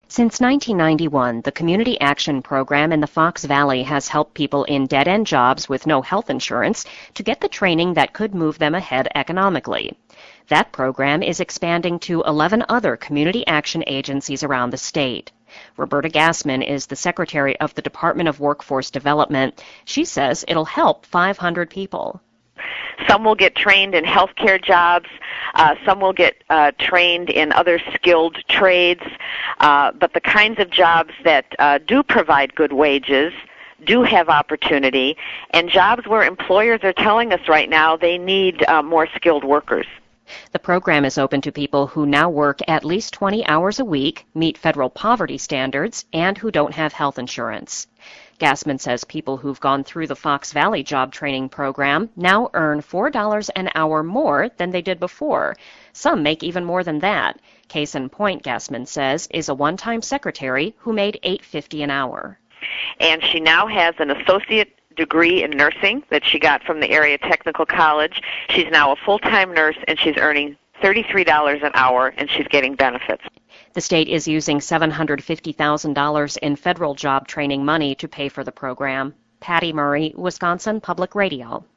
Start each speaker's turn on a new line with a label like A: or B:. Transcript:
A: Since 1991, the Community Action Program in the Fox Valley has helped people in dead-end jobs with no health insurance to get the training that could move them ahead economically. That program is expanding to 11 other community action agencies around the state. Roberta Gassman is the Secretary of the Department of Workforce Development. She says it'll help 500 people.
B: Some will get trained in healthcare jobs. Some will get trained in other skilled trades. But the kinds of jobs that do provide good wages do have opportunity, and jobs where employers are telling us right now they need more skilled workers.
A: The program is open to people who now work at least 20 hours a week, meet federal poverty standards, and who don't have health insurance. Gassman says people who've gone through the Fox Valley Job Training Program now earn $4 an hour more than they did before. Some make even more than that. Case in point, Gassman says, is a one-time secretary who made $8.50 an hour.
B: And she now has an associate degree in nursing that she got from the area technical college. She's now a full-time nurse, and she's earning $33 an hour, and she's getting benefits.
A: The state is using $750,000 in federal job training money to pay for the program. Patty Murray, Wisconsin Public Radio.